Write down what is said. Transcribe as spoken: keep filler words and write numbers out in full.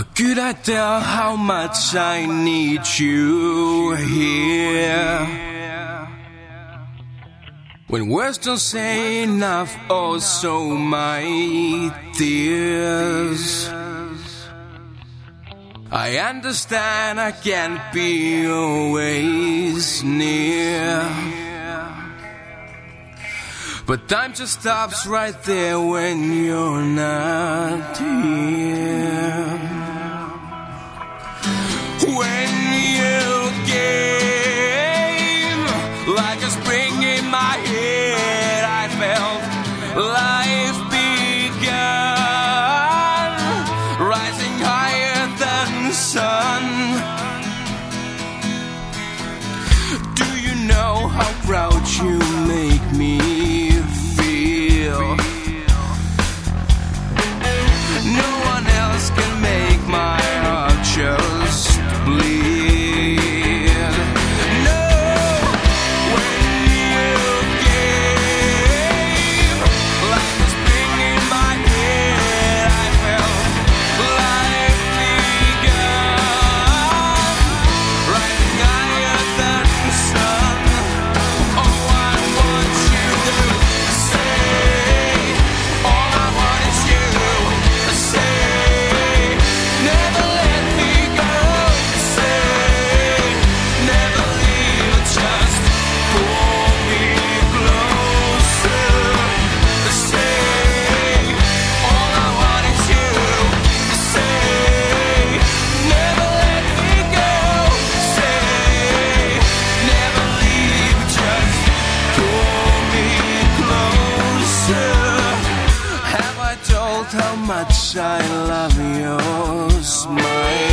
How could I tell how much I need you here? When words don't say enough, oh so my tears. I understand I can't be always near, but time just stops right there when you're not here. When you came like a spring in my head, I felt life began, rising higher than the sun. Do you know how proud you make me feel? No one else can make my heart just bleed. No, when you came like a spring in my head, I felt life began, rising higher than the sun. Oh, I want you to say, all I want is you to say, never let me go. Say, never leave, just pull me closer. Say, all I want is you to say, never let me go. Say, never leave, just pull me closer. Have I told how much I love your smile?